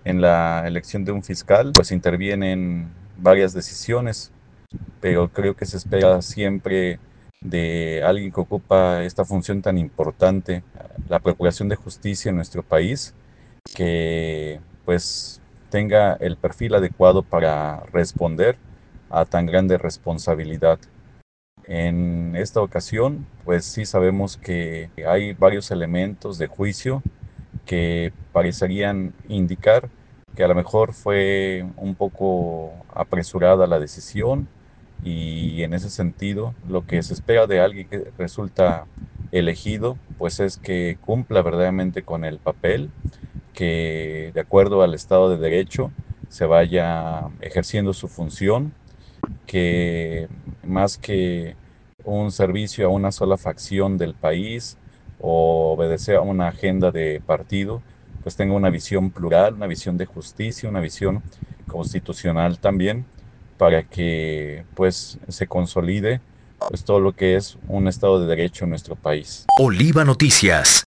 en la elección de un fiscal, pues intervienen varias decisiones, pero creo que se espera siempre de alguien que ocupa esta función tan importante, la Procuración de Justicia en nuestro país, que pues tenga el perfil adecuado para responder a tan grande responsabilidad. En esta ocasión, pues sí sabemos que hay varios elementos de juicio que parecerían indicar que a lo mejor fue un poco apresurada la decisión y en ese sentido lo que se espera de alguien que resulta elegido pues es que cumpla verdaderamente con el papel, que de acuerdo al Estado de Derecho se vaya ejerciendo su función, que más que un servicio a una sola facción del país o obedecer a una agenda de partido, pues tenga una visión plural, una visión de justicia, una visión constitucional también, para que pues se consolide pues todo lo que es un Estado de Derecho en nuestro país. Oliva Noticias.